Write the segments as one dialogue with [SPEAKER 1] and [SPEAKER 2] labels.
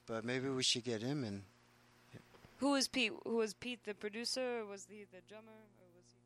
[SPEAKER 1] but maybe we should get him in.
[SPEAKER 2] Who was Pete? Who was Pete the producer? Or was he the drummer? Or was he?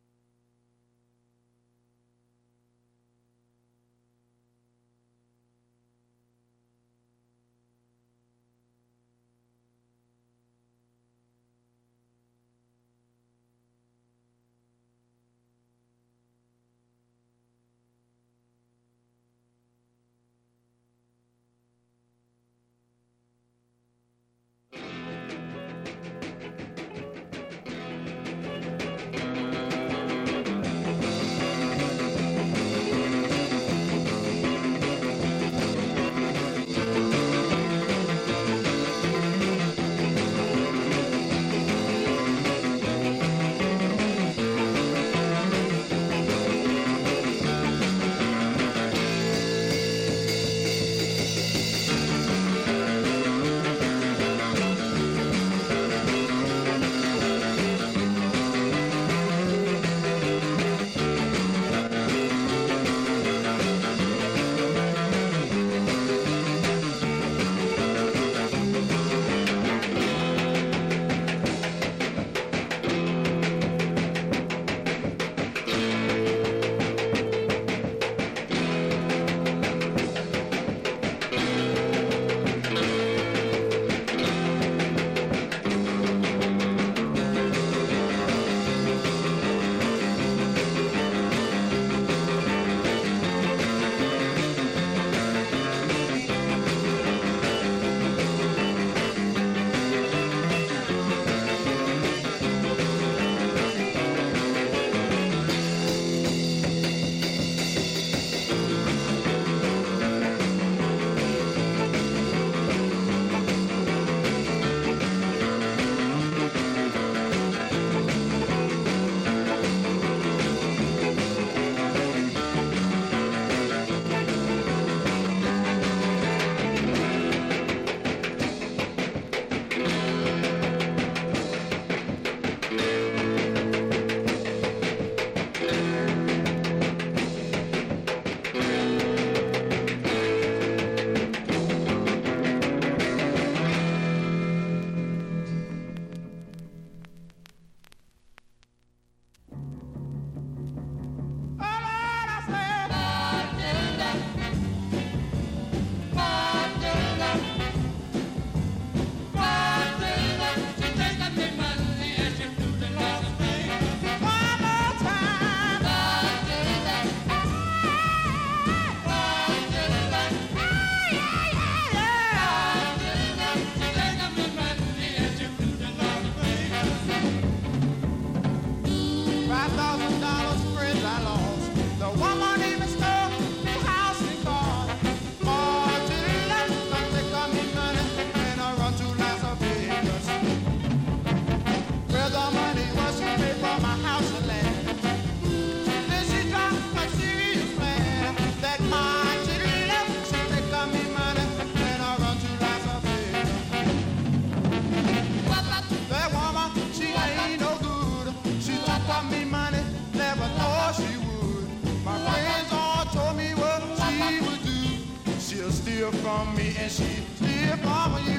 [SPEAKER 3] From me and she steal from you.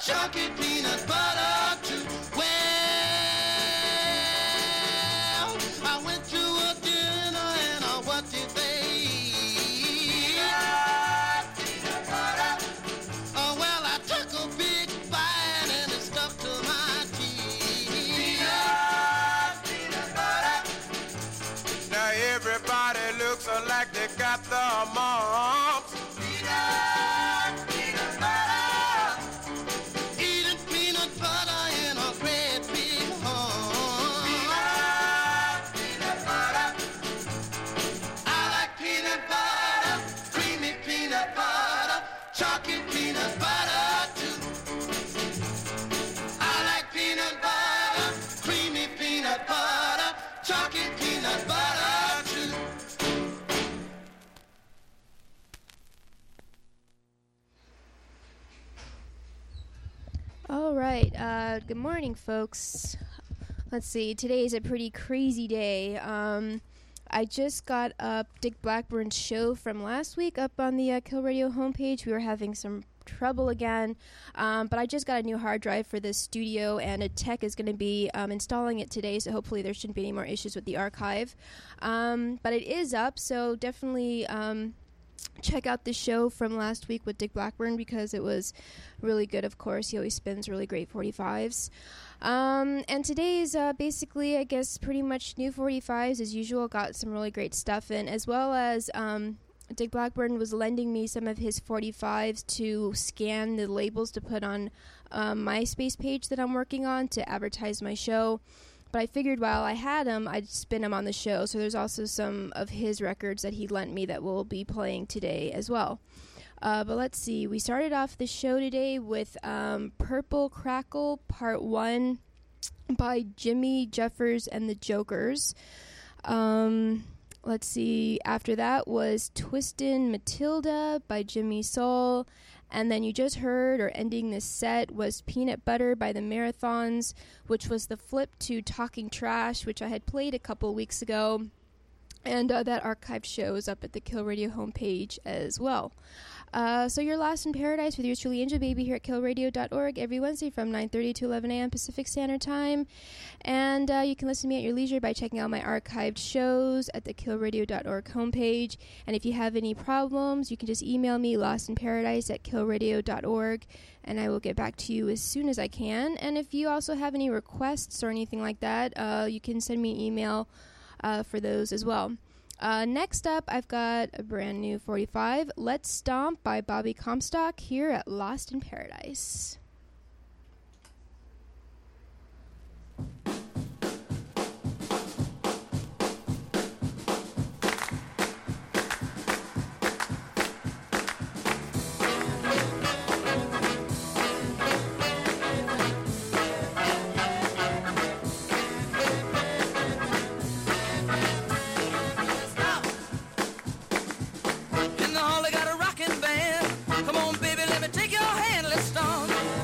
[SPEAKER 3] chunky peanut butter too. Well, I went to a dinner and what did they eat? Peanut butter. Oh, well, I took a big bite and it stuck to my teeth. Peanut butter. Now everybody looks like they got the mumps. Peanut butter. Eating peanut butter in a great big home. Peanut butter. I like peanut butter, creamy peanut butter, chalky peanut butter too. I like peanut butter, creamy peanut butter, chalky peanut butter too.
[SPEAKER 1] All right. Good morning, folks. Let's see. Today is a pretty crazy day. I just got up Dick Blackburn's show from last week up on the Kill Radio homepage. We were having some trouble again, but I just got a new hard drive for this studio, and a tech is going to be installing it today, so hopefully there shouldn't be any more issues with the archive. But it is up, so definitely check out the show from last week with Dick Blackburn because it was really good, of course. He always spins really great 45s. And today's basically, I guess, pretty much new 45s as usual. Got some really great stuff in, as well as Dick Blackburn was lending me some of his 45s to scan the labels to put on MySpace page that I'm working on to advertise my show. But I figured while I had him, I'd spin him on the show. So there's also some of his records that he lent me that we'll be playing today as well. But let's see. We started off the show today with Purple Crackle Part 1 by Jimmy Jeffers and the Jokers. Let's see. After that was Twistin' Matilda by Jimmy Soul. And then you just heard, or ending this set, was Peanut Butter by the Marathons, which was the flip to Talking Trash, which I had played a couple weeks ago. And that archive show is up at the Kill Radio homepage as well. So you're Lost in Paradise with yours truly, Angel Baby, here at killradio.org every Wednesday from 9:30 to 11 a.m. Pacific Standard Time. And you can listen to me at your leisure by checking out my archived shows at the killradio.org homepage. And if you have any problems, you can just email me, lostinparadise@killradio.org, and I will get back to you as soon as I can. And if you also have any requests or anything like that, you can send me an email for those as well. Next up, I've got a brand new 45, Let's Stomp by Bobby Comstock, here at Lost in Paradise.
[SPEAKER 4] In the hall, they got a rockin' band. Come on, baby, let me take your hand. Let's stomp.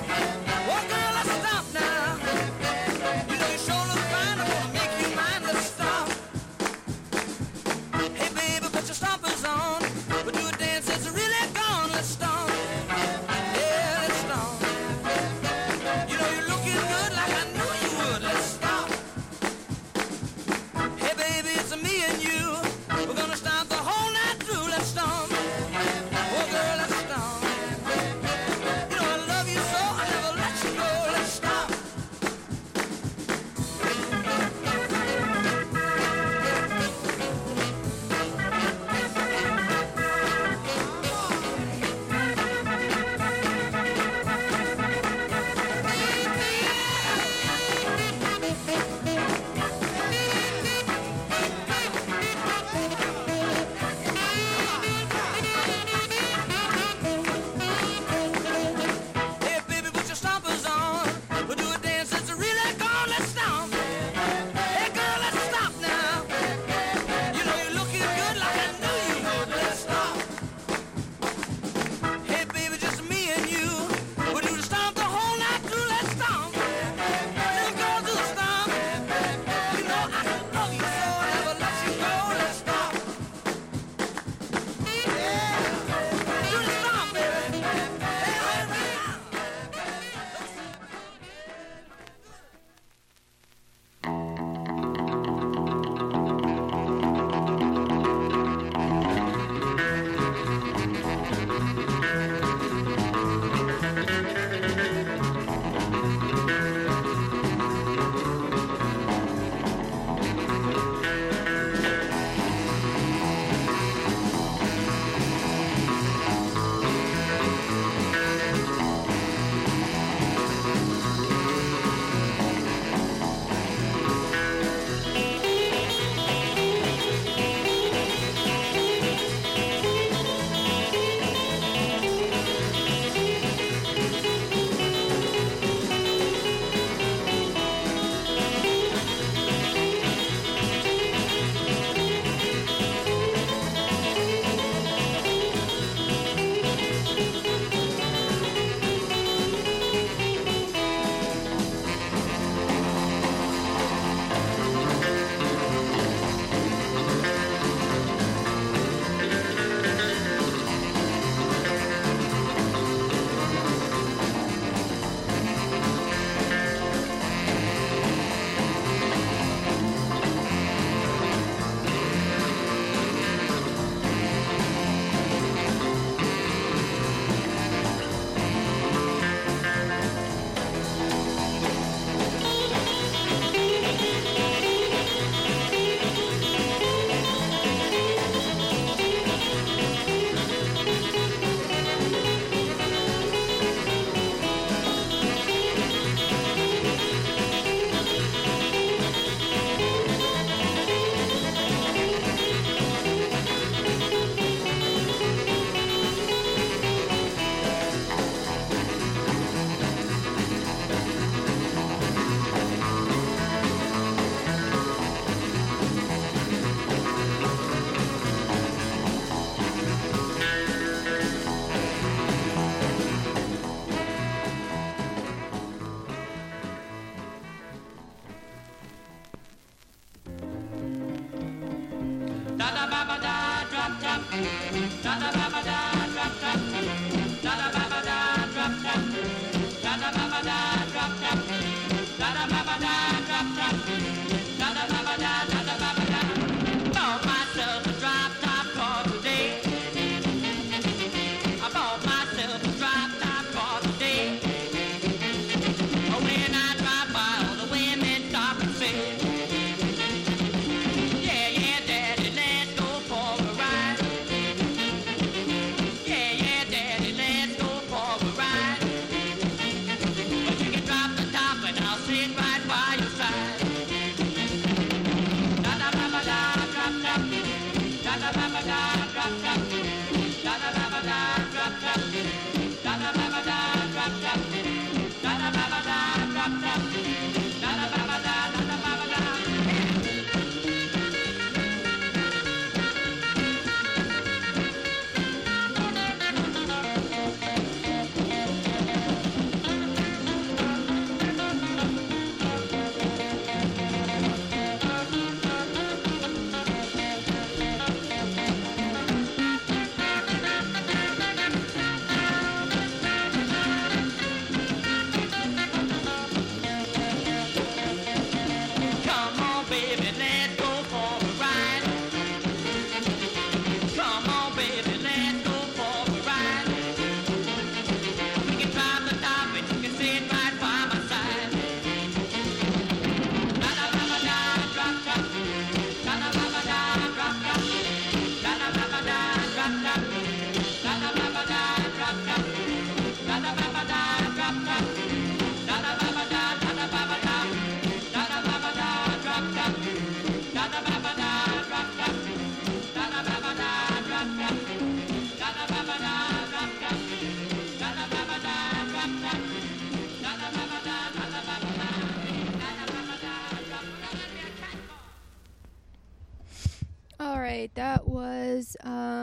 [SPEAKER 1] All right, that was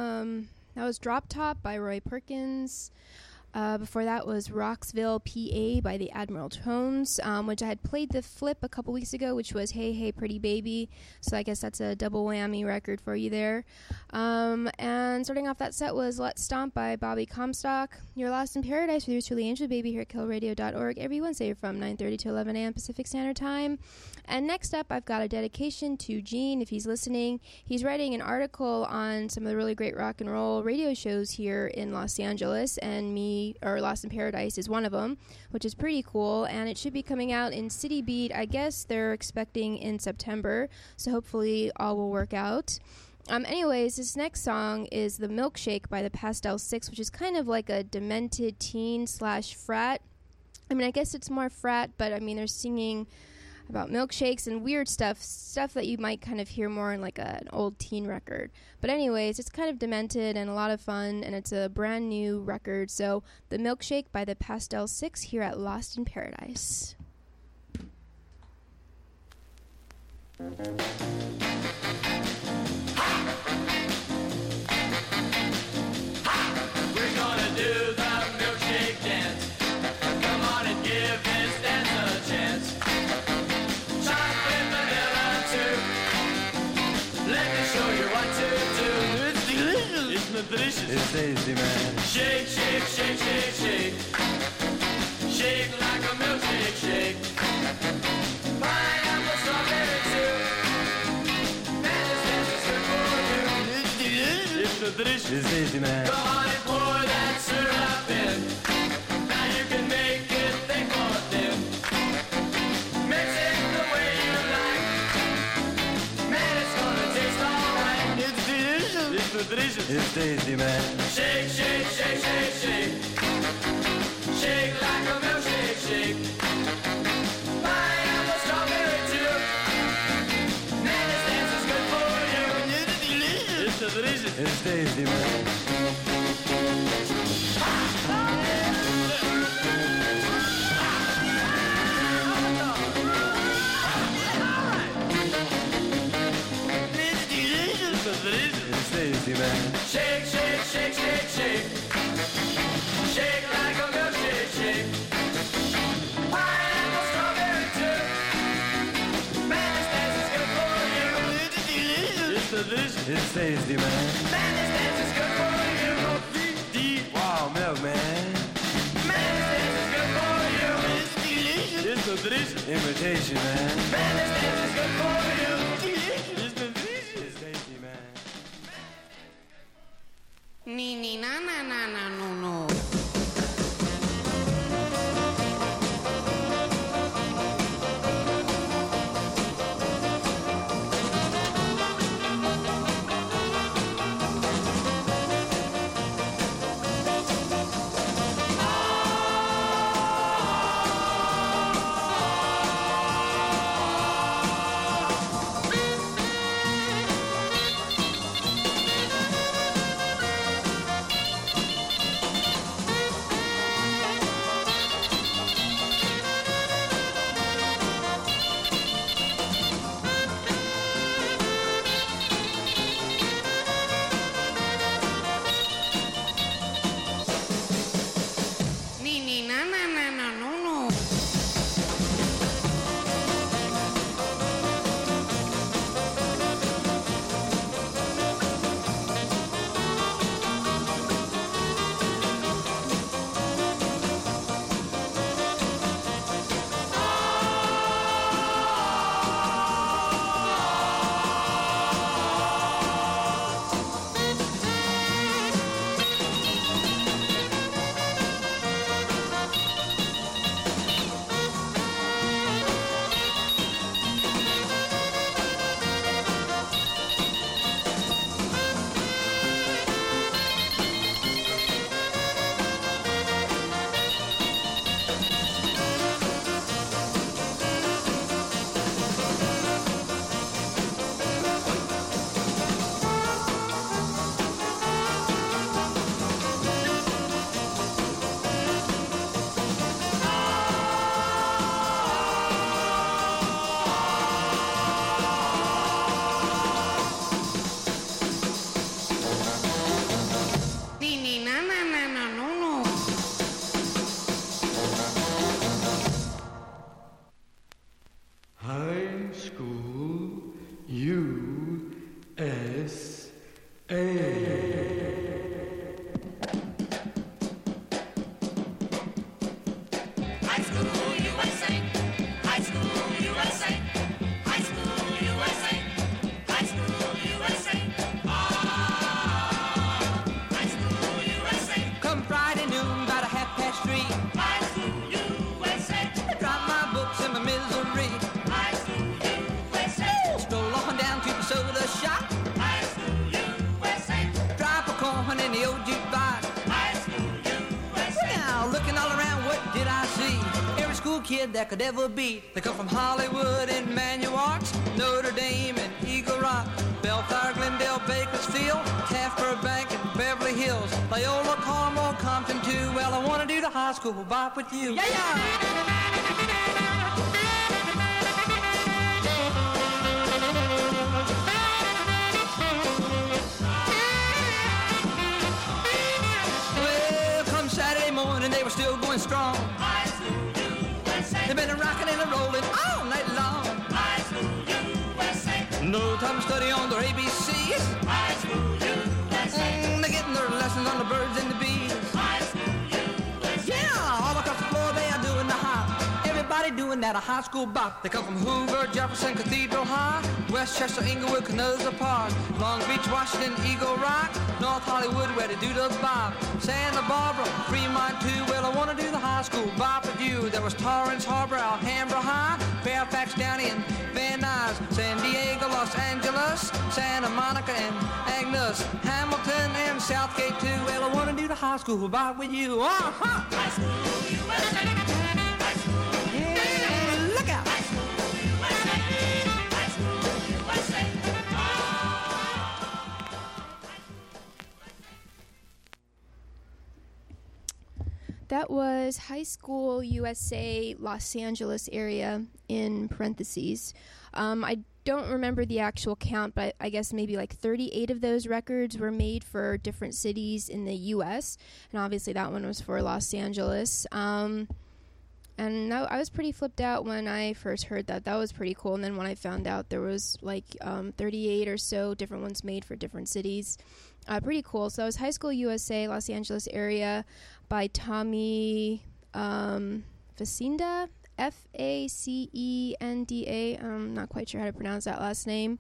[SPEAKER 1] Drop Top by Roy Perkins. Before that was Roxville, PA by the Admiral Tones, which I had played the flip a couple weeks ago, which was Hey Hey Pretty Baby. So I guess that's a double whammy record for you there. And starting off that set was Let's Stomp by Bobby Comstock. You're Lost in Paradise with yours truly, Angel Baby, here at killradio.org every Wednesday from 9:30 to 11 a.m. Pacific Standard Time. And next up, I've got a dedication to Gene, if he's listening. He's writing an article on some of the really great rock and roll radio shows here in Los Angeles, and Lost in Paradise is one of them, which is pretty cool, and it should be coming out in City Beat. I guess they're expecting in September, so hopefully all will work out. Anyways, this next song is The Milkshake by the Pastel Six, which is kind of like a demented teen / frat. I mean, I guess it's more frat, but I mean, they're singing about milkshakes and weird stuff that you might kind of hear more in like an old teen record. But anyways, it's kind of demented and a lot of fun, and it's a brand new record. So The Milkshake by the Pastel Six here at Lost in Paradise.
[SPEAKER 4] We're gonna do the milkshake dance. Come on and give this dance a chance. Chocolate vanilla too. Let me show you what to do. It's delicious. Isn't it delicious?
[SPEAKER 5] It's tasty, man.
[SPEAKER 4] Shake, shake, shake, shake, shake. Shake like a milkshake shake. Pineapple, strawberry too. Man, this dance is good for you. It's delicious. Isn't it delicious?
[SPEAKER 5] It's tasty, man.
[SPEAKER 4] Come on and pour that syrup in. Now you can make it thick or thin. Mix it the way you like. Man, it's gonna taste alright. It's delicious. Isn't it delicious?
[SPEAKER 5] It's tasty, man.
[SPEAKER 4] Shake, shake, shake, shake, shake. Shake like a milkshake shake. Pineapple, strawberry too. Man, this dance is good for you. It's delicious. It's delicious.
[SPEAKER 5] It's tasty, man.
[SPEAKER 4] It's delicious. It's delicious.
[SPEAKER 5] It's tasty, man.
[SPEAKER 4] Shake, shake, shake, shake, shake. Shake like a milkshake shake. Pineapple, strawberry too. Man, this dance is good for you. It's delicious. It's delicious.
[SPEAKER 5] It's tasty, man.
[SPEAKER 4] Man, this dance is
[SPEAKER 5] Invitation, man.
[SPEAKER 4] Man, this dance is good for you.
[SPEAKER 5] It's tasty, man.
[SPEAKER 3] Ni na na na na no no. Ni na na na na no no. Ni na na na na no no.
[SPEAKER 6] High School USA.
[SPEAKER 4] High School USA. High School USA. High School USA. High School USA. High School USA.
[SPEAKER 7] Come Friday noon, about 3:30.
[SPEAKER 4] High School USA.
[SPEAKER 7] Drop my books and my misery.
[SPEAKER 4] High School USA.
[SPEAKER 7] Stroll on down to the soda shop.
[SPEAKER 4] High School USA.
[SPEAKER 7] Drop a corn in the old jukebox.
[SPEAKER 4] High School USA.
[SPEAKER 7] Now, looking all around, what did I see? Every school kid that could ever be. They come from Hollywood and Manuarts, Notre Dame and Eagle Rock, Bellflower, Glendale, Bakersfield, Taft, Burbank, and Beverly Hills, Loyola, Carmel, Compton too. Well, I want to do the high school bop with you. Yeah, yeah! Well, come Saturday morning, they were still going strong.
[SPEAKER 4] High School USA.
[SPEAKER 7] They've been rocking and rolling all night long.
[SPEAKER 4] High School USA.
[SPEAKER 7] No time to study on their ABCs.
[SPEAKER 4] High School USA.
[SPEAKER 7] They're getting their lessons on the birds and the bees.
[SPEAKER 4] High School USA.
[SPEAKER 7] Yeah, all across the floor they are doing the hop. Everybody doing that a high school bop. They come from Hoover, Jefferson, Cathedral High, Westchester, Inglewood, Canosa Park, Long Beach, Washington, Eagle Rock, North Hollywood, where they do the bop. Santa Barbara, Fremont too. Well, I want to do the high school bop with you. There was Torrance Harbor, Alhambra High, Fairfax, Downey, and Van Nuys, San Diego, Los Angeles, Santa Monica, and Agnes, Hamilton, and Southgate too. Well, I want to do the high school bop with you. Uh-huh.
[SPEAKER 4] High School USA. High School
[SPEAKER 7] Yeah, look out.
[SPEAKER 4] High School USA. High School USA.
[SPEAKER 1] That was High School USA, Los Angeles area in parentheses. I don't remember the actual count, but I guess maybe like 38 of those records were made for different cities in the U.S., and obviously that one was for Los Angeles. And I was pretty flipped out when I first heard that. That was pretty cool. And then when I found out there was like 38 or so different ones made for different cities, pretty cool. So it was High School USA, Los Angeles area by Tommy Facinda, Facenda. I'm not quite sure how to pronounce that last name.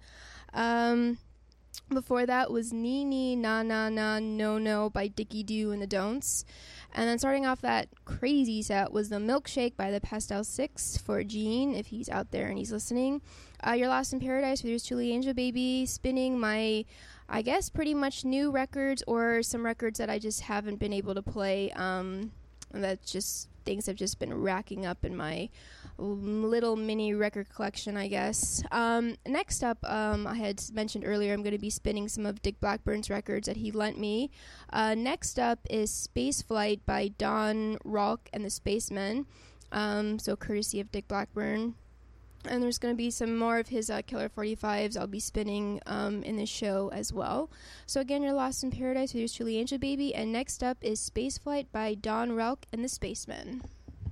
[SPEAKER 1] Before that was Nee Nee Na Na Na No No by Dickie Doo and the Don'ts. And then starting off that crazy set was The Milkshake by the Pastel Six for Gene, if he's out there and he's listening. You're Lost in Paradise with yours truly, Angel Baby, spinning my, I guess, pretty much new records or some records that I just haven't been able to play. And that's just things have just been racking up in my little mini record collection, I guess. Next up, I had mentioned earlier I'm going to be spinning some of Dick Blackburn's records that he lent me. Next up is Space Flight by Don Rolk and the Spacemen, so courtesy of Dick Blackburn. And there's going to be some more of his Killer 45s I'll be spinning in this show as well. So again, you're Lost in Paradise with yours truly, Angel Baby, and next up is Space Flight by Don Rolk and the Spacemen.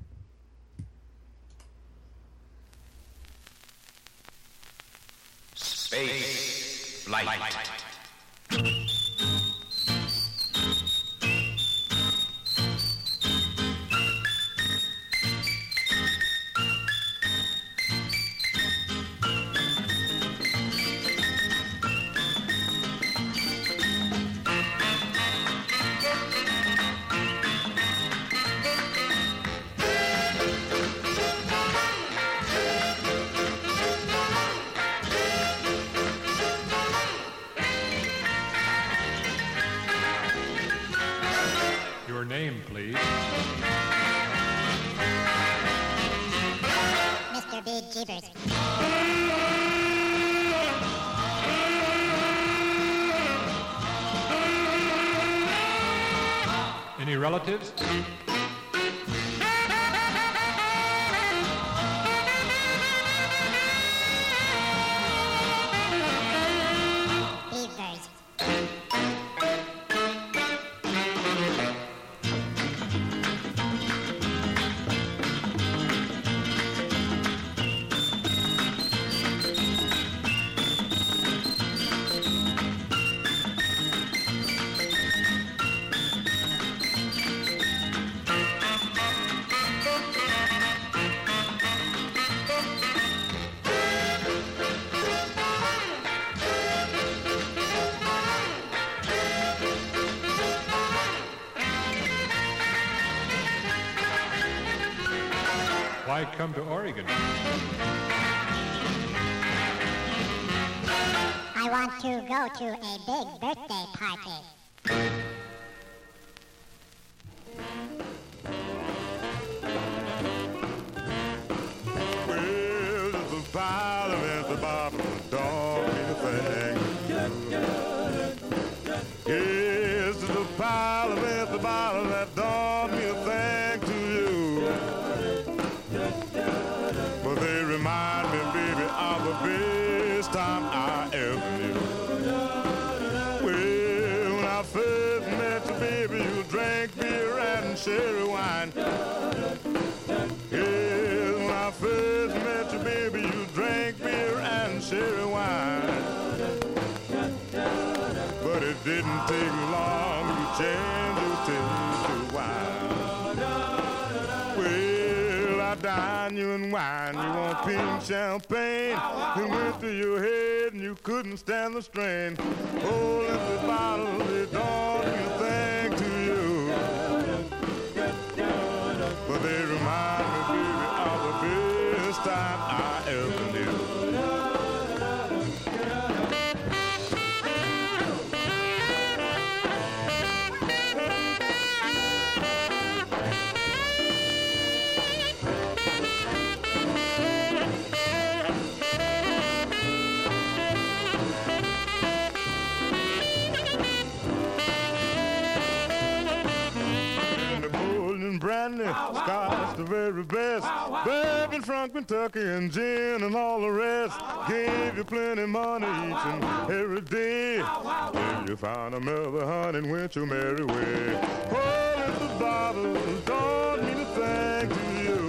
[SPEAKER 8] Space Flight.
[SPEAKER 9] Your name, please.
[SPEAKER 10] Mr. Big Jeepers.
[SPEAKER 9] Any relatives?
[SPEAKER 10] Beavers.
[SPEAKER 9] Why come to Oregon?
[SPEAKER 10] I want to go to a big birthday party.
[SPEAKER 11] Well, just a pile of at the bottom, don't be a thing. Yes, just a pile of at the bottom, that don't mean a thing to you. But they remind me, baby, of the best time I ever knew. Well, when I first met you, baby, you drank beer and sherry wine. Yes, when I first met you, baby, you drank beer and sherry wine. But it didn't take long to change your taste to wine. Well, I dine you and wine, you want pink champagne. It went through your head and you couldn't stand the strain. Oh, little bottle, it don't mean a thing to you. But they remind me, baby, of the best time I ever knew. Brandy, Scotch, the very best. Bourbon from Kentucky and gin and all the rest. Gave you plenty money each and every day. Then you found another honey and went your merry way. Oh, little bottle don't mean a thing to you.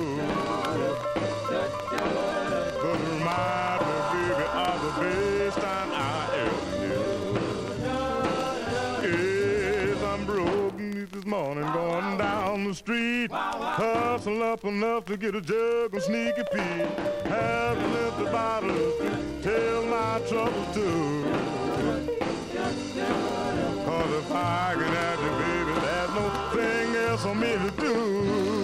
[SPEAKER 11] But remind me, baby, of the best time I ever knew. Yes, I'm broke this morning going down the the street, hustle up enough to get a jug and sneaky peek. Have an empty bottle, tell my troubles too. Cause if I can have you, baby, there's no thing else for me to do.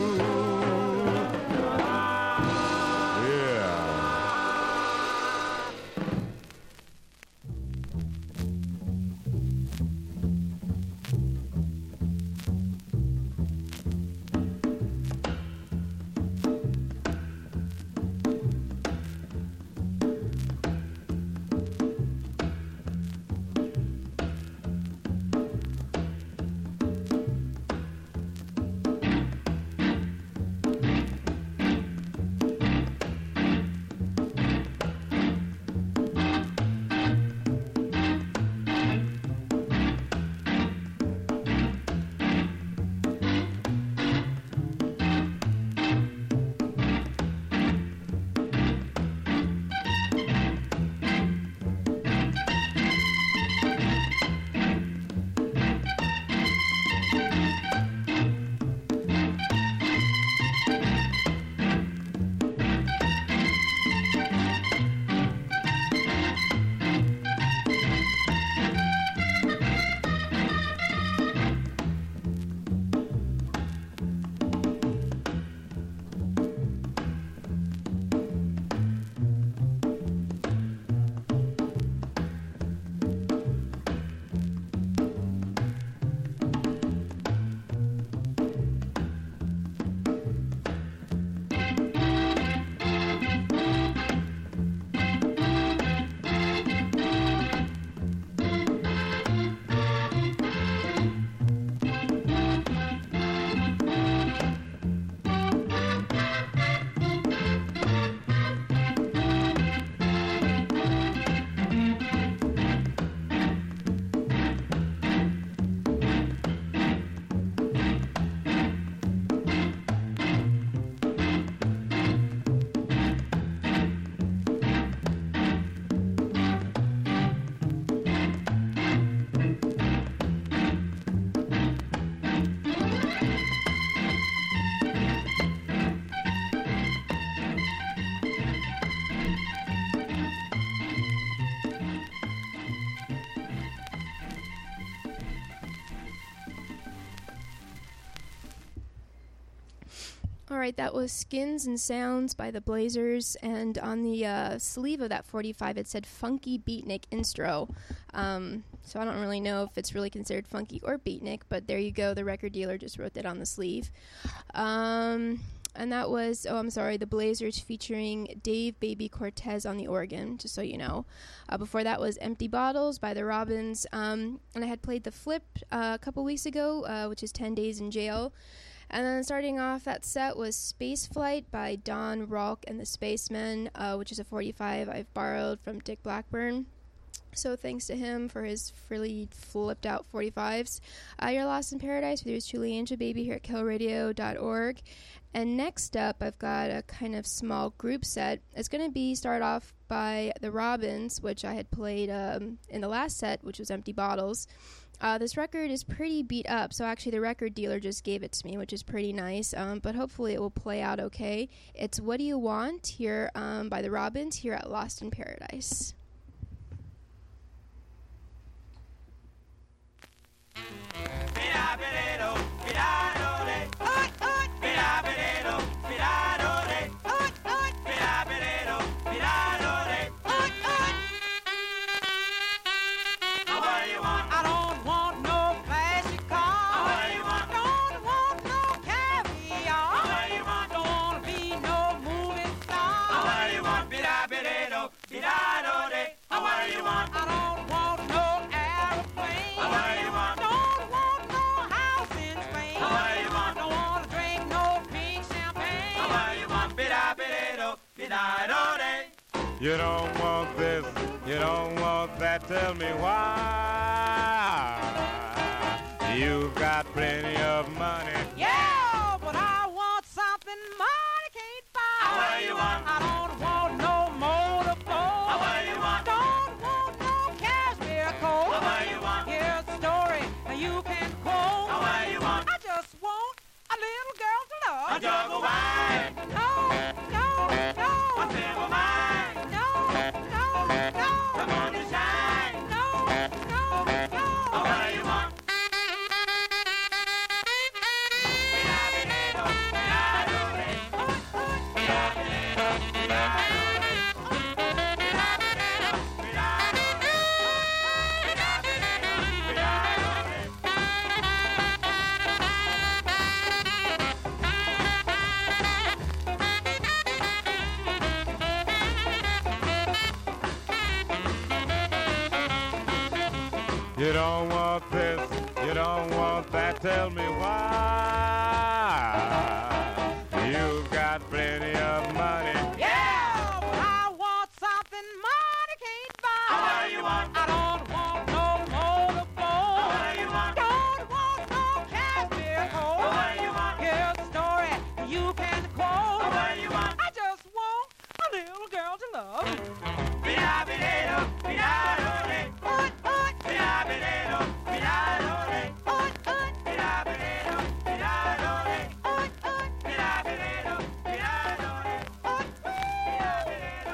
[SPEAKER 1] All right, that was Skins and Sounds by the Blazers, and on the sleeve of that 45 it said Funky Beatnik Instro. So I don't really know if it's really considered funky or beatnik, but there you go, the record dealer just wrote that on the sleeve. And that was, the Blazers featuring Dave Baby Cortez on the organ, just so you know. Before that was Empty Bottles by the Robins, and I had played The Flip a couple weeks ago, which is 10 Days in Jail. And then starting off that set was Space Flight by Don Rolk and the Spacemen, which is a 45 I've borrowed from Dick Blackburn. So thanks to him for his really flipped out 45s. You're Lost in Paradise with yours truly, Angel Baby, here at KillRadio.org. And next up, I've got a kind of small group set. It's going to be start off by the Robins, which I had played in the last set, which was Empty Bottles. This record is pretty beat up, so actually the record dealer just gave it to me, which is pretty nice, but hopefully it will play out okay. It's What Do You Want here by the Robins here at Lost in Paradise.
[SPEAKER 11] You don't want this, you don't want that, tell me why. You've got plenty of money.
[SPEAKER 7] Yeah, but I want something money can't buy.
[SPEAKER 4] What do you want?
[SPEAKER 7] I don't want no motorboat.
[SPEAKER 4] What do you want?
[SPEAKER 7] Don't want no cashmere coat.
[SPEAKER 4] What do you want?
[SPEAKER 7] Here's a story you can quote.
[SPEAKER 4] What do you want?
[SPEAKER 7] I just want a little
[SPEAKER 4] a jug of wine. No, no, no. A silver mine. No, no, no. Come on and shine. No, no, no. What do you want?
[SPEAKER 11] You don't want this, you don't want that, tell me why. You've got plenty of money.
[SPEAKER 7] Yeah, but I want something money can't buy.
[SPEAKER 4] What do you want?
[SPEAKER 7] I don't want no motorboat.
[SPEAKER 4] What do you want?
[SPEAKER 7] Don't want no cashmere coat.
[SPEAKER 4] What do you want?
[SPEAKER 7] Here's a story you can quote.
[SPEAKER 4] What do you want?
[SPEAKER 7] I just want a little girl to love.
[SPEAKER 4] Bida-bida-do, bida-do-de.
[SPEAKER 7] Oot, oot.
[SPEAKER 4] Bida-bida-do, bida-do-de.
[SPEAKER 7] Oot, oot.
[SPEAKER 4] Bida-bida-do, bida-do-de.
[SPEAKER 7] Oot, oot.
[SPEAKER 4] Bida-bida-do, bida-do-de.
[SPEAKER 7] Oot.
[SPEAKER 4] Bida-bida-do,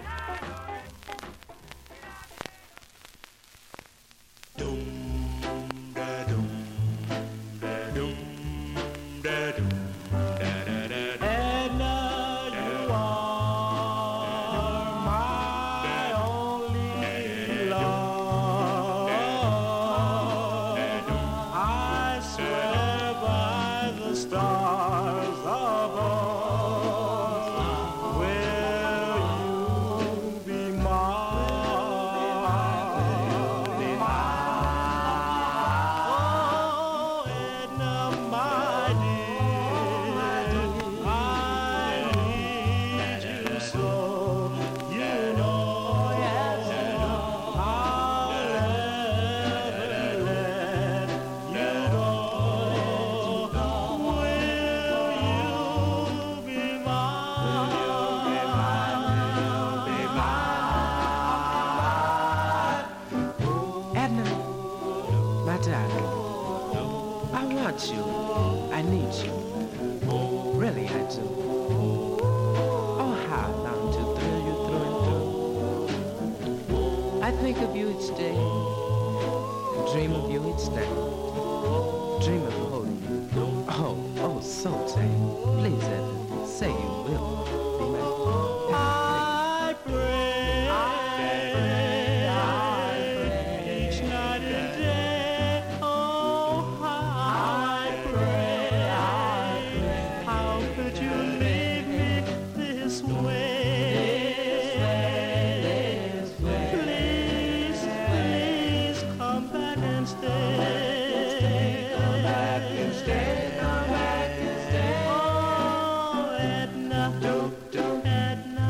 [SPEAKER 12] I think of you each day, dream of you each night, dream of holding you. Oh, so tight. Please, Edna, say you will be my
[SPEAKER 4] I pray, each night and day. Oh, I pray, how could you leave me this way? Please come back and stay. Come back and stay. Come back and stay. Oh, Edna, Edna,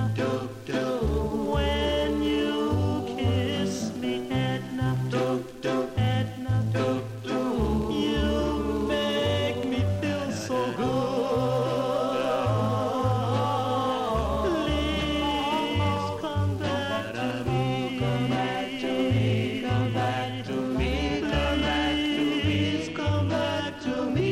[SPEAKER 4] when you kiss me, Edna, Edna, you make me feel so good. Please come back to me, come back to me, come back to me, come back to me, please come back to me.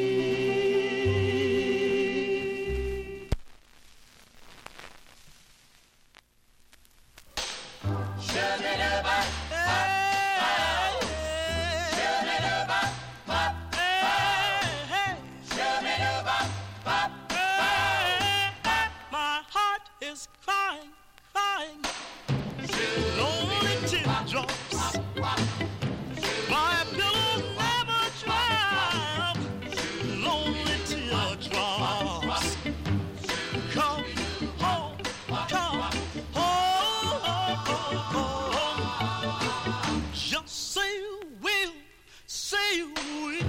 [SPEAKER 4] My heart is crying, crying, lonely teardrops. My pillow never dry, lonely teardrops. Come home, come home. Just say you will, say you will.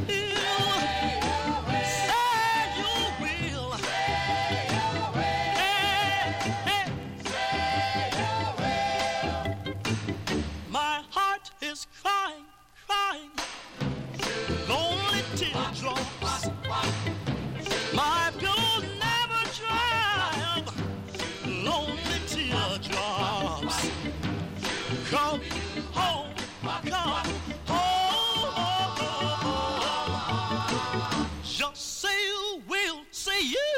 [SPEAKER 4] My heart is crying, crying, lonely teardrops. My pillow never dry, lonely teardrops. Come home, come home. Just say you will, say you.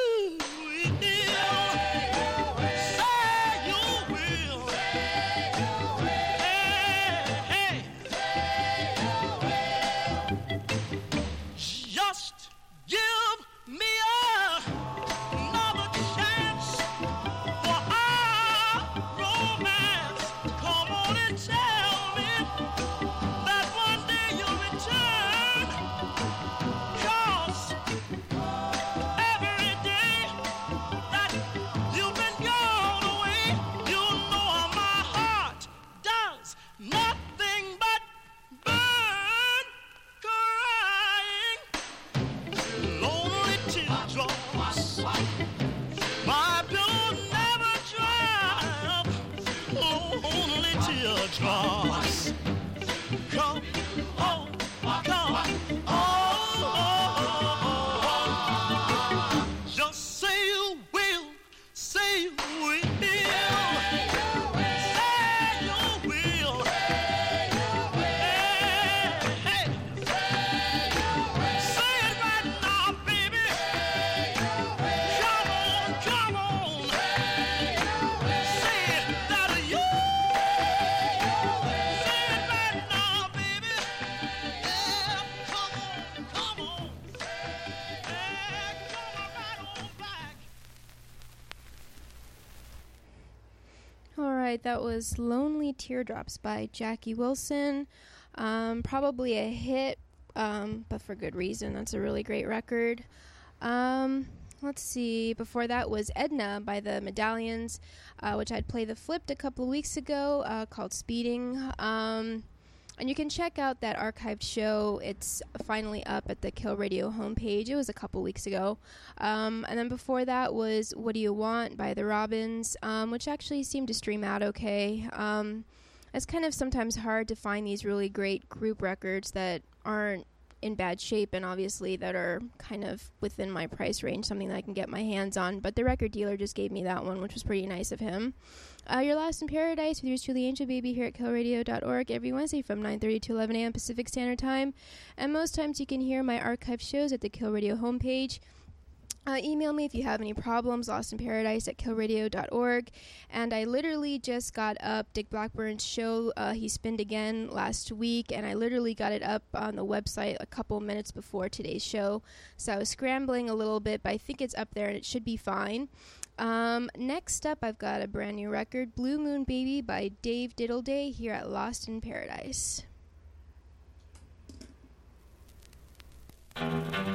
[SPEAKER 1] That was Lonely Teardrops by Jackie Wilson. Probably a hit, but for good reason. That's a really great record. Let's see. Before that was Edna by the Medallions, which I'd played the flipped a couple of weeks ago, called Speeding. And you can check out that archived show. It's finally up at the Kill Radio homepage. It was a couple weeks ago. And then before that was What Do You Want by the Robins, which actually seemed to stream out okay. It's kind of sometimes hard to find these really great group records that aren't in bad shape and obviously that are kind of within my price range, something that I can get my hands on. But the record dealer just gave me that one, which was pretty nice of him. You're Lost in Paradise with yours truly, Angel Baby, here at killradio.org every Wednesday from 9:30 to 11 a.m. Pacific Standard Time. And most times you can hear my archive shows at the Kill Radio homepage. Email me if you have any problems, lostinparadise at killradio.org. And I literally just got up Dick Blackburn's show. He spinned again last week, and I literally got it up on the website a couple minutes before today's show. So I was scrambling a little bit, but I think it's up there and it should be fine. Next up, I've got a brand new record, Blue Moon Baby by Dave Diddleday, here at Lost in Paradise.